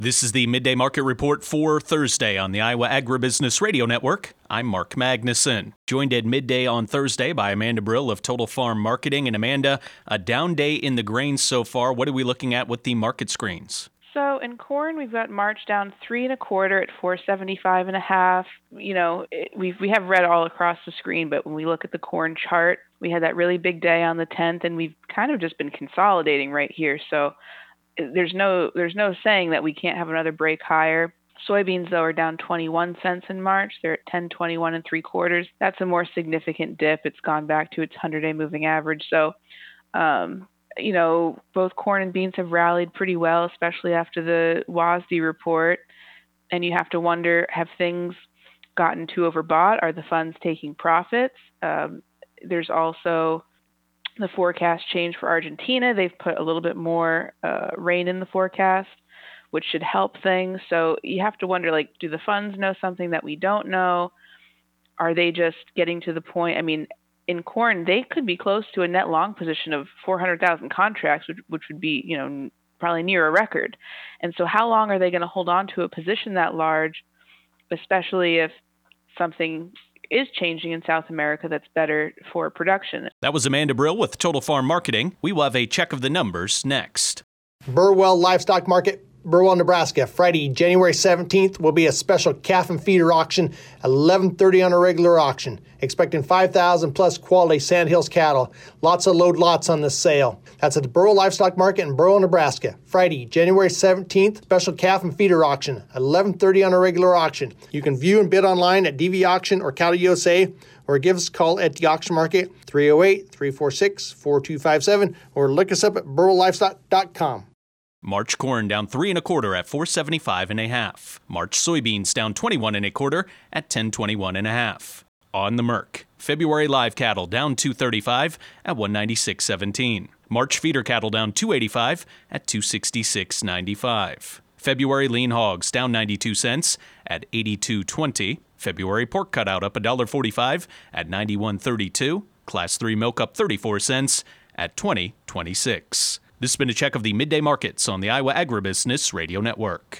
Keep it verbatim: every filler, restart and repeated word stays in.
This is the Midday Market Report for Thursday on the Iowa Agribusiness Radio Network. I'm Mark Magnuson. Joined at midday on Thursday by Amanda Brill of Total Farm Marketing. And Amanda, a down day in the grains so far. What are we looking at with the market screens? So in corn, we've got March down three and a quarter at four seventy-five and a half. You know, it, we've we have red all across the screen, but when we look at the corn chart, we had that really big day on the tenth, and we've kind of just been consolidating right here. So there's no there's no saying that we can't have another break higher. Soybeans, though, are down twenty-one cents in March. They're at ten twenty-one and three quarters. That's a more significant dip. It's gone back to its hundred-day moving average. So, um, you know, both corn and beans have rallied pretty well, especially after the W A S D report. And you have to wonder, have things gotten too overbought? Are the funds taking profits? Um, there's also the forecast change for Argentina. They've put a little bit more uh, rain in the forecast, which should help things. So you have to wonder, like, do the funds know something that we don't know? Are they just getting to the point? I mean, in corn, they could be close to a net long position of four hundred thousand contracts, which, which would be, you know, probably near a record. And so how long are they going to hold on to a position that large, especially if something is changing in South America that's better for production? That was Amanda Brill with Total Farm Marketing. We will have a check of the numbers next. Burwell Livestock Market, Burwell, Nebraska. Friday, January seventeenth will be a special calf and feeder auction at eleven thirty on a regular auction. Expecting five thousand plus quality Sandhills cattle. Lots of load lots on this sale. That's at the Burwell Livestock Market in Burwell, Nebraska. Friday, January seventeenth, special calf and feeder auction at eleven thirty on a regular auction. You can view and bid online at D V Auction or Cattle U S A, or give us a call at the auction market, three oh eight, three four six, four two five seven, or look us up at burwell livestock dot com. March corn down three and a quarter at four seventy-five and a half. March soybeans down twenty-one and a quarter at ten twenty-one and a half. On the Merc, February live cattle down two thirty-five at one ninety-six seventeen. March feeder cattle down two eighty-five at two sixty-six ninety-five. February lean hogs down ninety-two cents at eighty-two twenty. February pork cutout up one forty-five at ninety-one thirty-two. Class three milk up thirty-four cents at twenty twenty-six. This has been a check of the midday markets on the Iowa Agribusiness Radio Network.